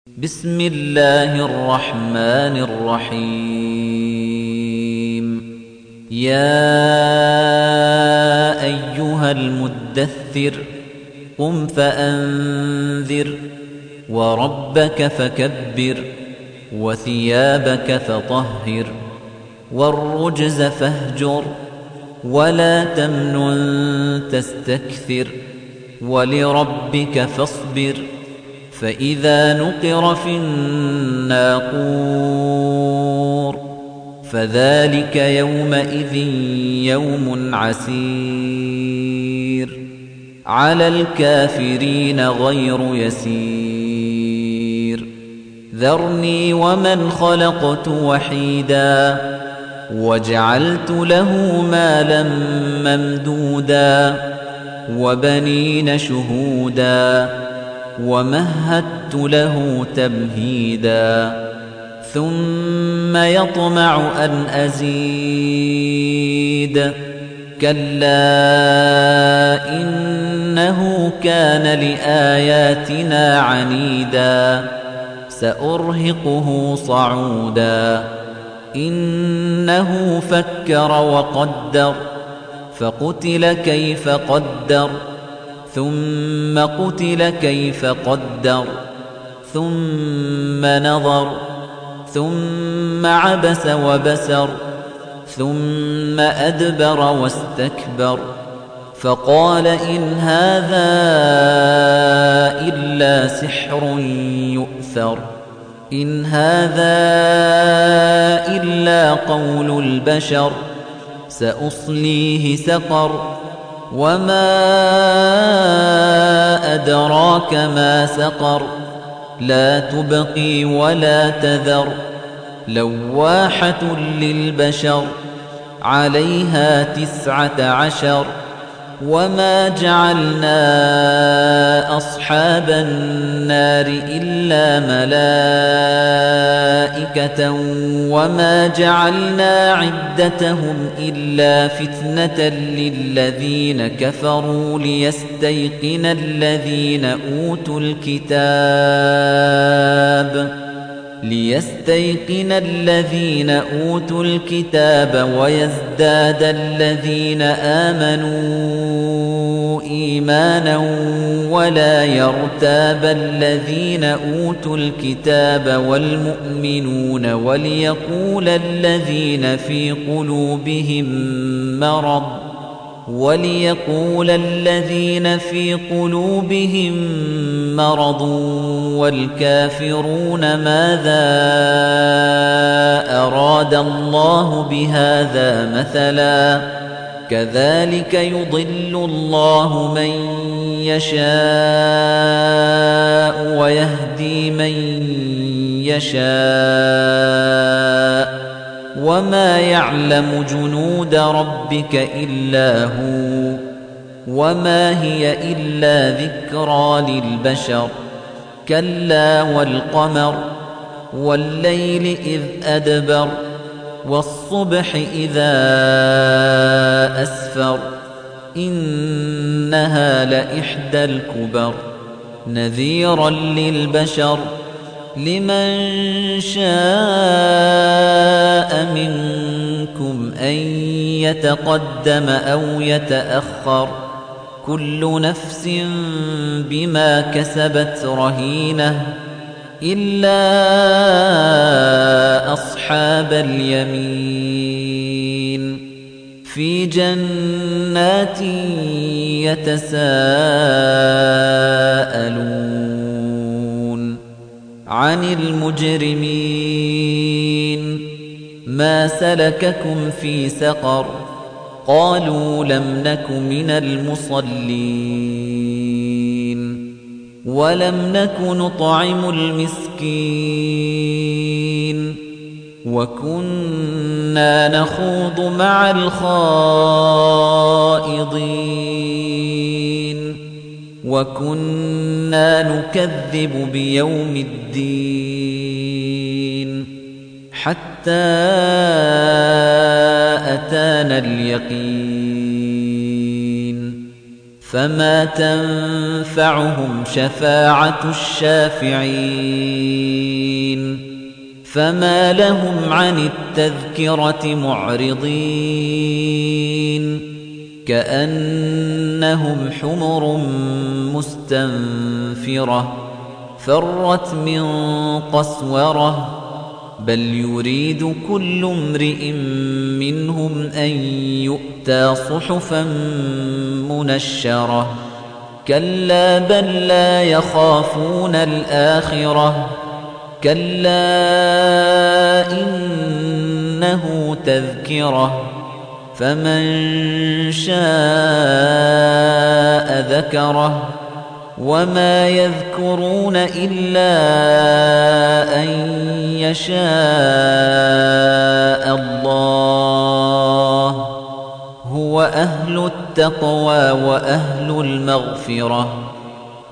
بسم الله الرحمن الرحيم يا أيها المدثر قم فأنذر وربك فكبر وثيابك فطهر والرجز فاهجر ولا تمنن تستكثر ولربك فاصبر فإذا نقر في الناقور فذلك يومئذ يوم عسير على الكافرين غير يسير ذرني ومن خلقت وحيدا وجعلت له مالا ممدودا وبنين شهودا ومهدت له تمهيدا ثم يطمع أن أزيد كلا إنه كان لآياتنا عنيدا سأرهقه صعودا إنه فكر وقدر فقتل كيف قدر ثم قتل كيف قدر ثم نظر ثم عبس وبسر ثم أدبر واستكبر فقال إن هذا إلا سحر يؤثر إن هذا إلا قول البشر سأصليه سقر وما أدراك ما سقر لا تبقي ولا تذر لواحة للبشر عليها 19 وما جعلنا أصحاب النار إلا ملائكة وما جعلنا عدتهم إلا فتنة للذين كفروا ليستيقن الذين أوتوا الكتاب ويزداد الذين آمنوا إيمانا ولا يرتاب الذين أوتوا الكتاب والمؤمنون وليقول الذين في قلوبهم مرض والكافرون ماذا أراد الله بهذا مثلا كذلك يضل الله من يشاء ويهدي من يشاء وما يعلم جنود ربك إلا هو وما هي إلا ذكرى للبشر كلا والقمر والليل إذ أدبر والصبح إذا أسفر إنها لإحدى الكبر نذيرا للبشر لمن شاء منكم أن يتقدم أو يتأخر كل نفس بما كسبت رهينة إلا أصحاب اليمين في جنات يتساءلون عن المجرمين ما سلككم في سقر قالوا لم نك من المصلين ولم نك نطعم المسكين وكنا نخوض مع الخائضين وكنا نكذب بيوم الدين حتى أتانا اليقين فما تنفعهم شفاعة الشافعين فما لهم عن التذكرة معرضين كأنهم حمر مستنفرة فرت من قسورة بل يريد كل امرئ منهم أن يؤتى صحفا منشرة كلا بل لا يخافون الآخرة كلا إنه تذكرة فمن شاء ذكره وما يذكرون إلا أن يشاء الله هو أهل التقوى وأهل المغفرة